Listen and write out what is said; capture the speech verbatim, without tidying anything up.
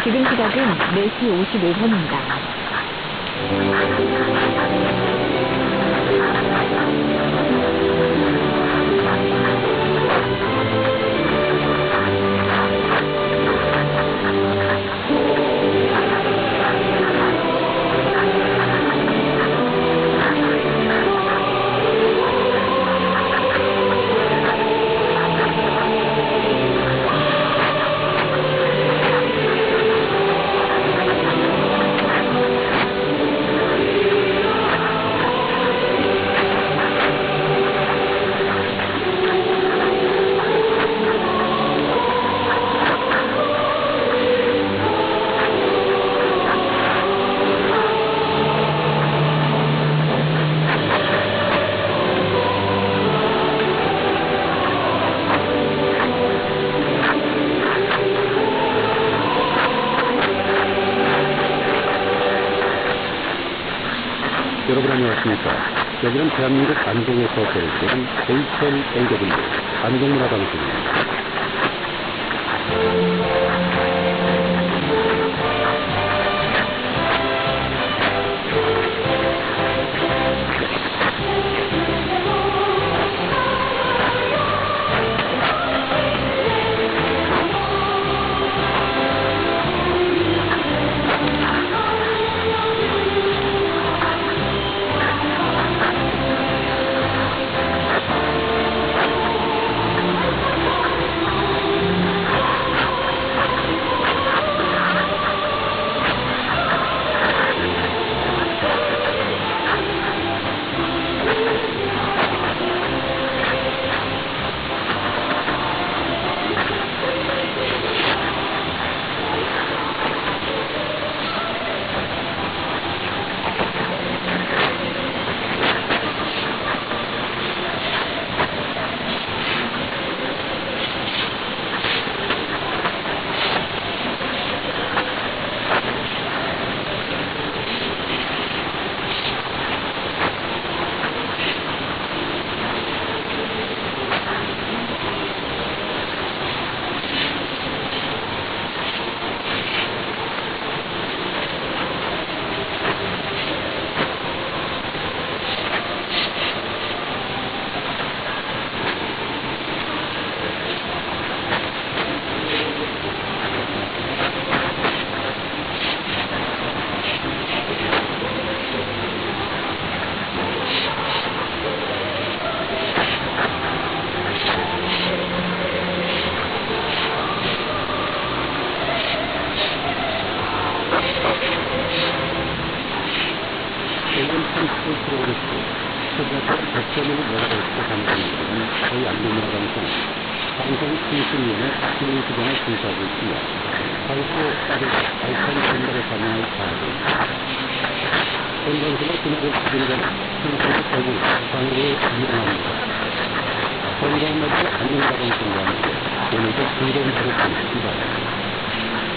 지금 시각은 네 시 오십오 분입니다. 여러분 안녕하십니까. 여기는 대한민국 안동에서 제작된 에이치엘 에이더블유 안동문화방송입니다. 백점을 열어볼수 감사합니다. 저희 안동문화방송 방송 통신위원회 진행수장을 봉사하고 있습니다. 발표 따뜻 알찬 전달에 관여할 바랍니다. 본방송은 지난해 기준간 통신의 대부 방송을 이용합니다. 건강한 날짜 안동문화방송과 함께 오늘도 즐거운 하루 보내시기 바랍니다.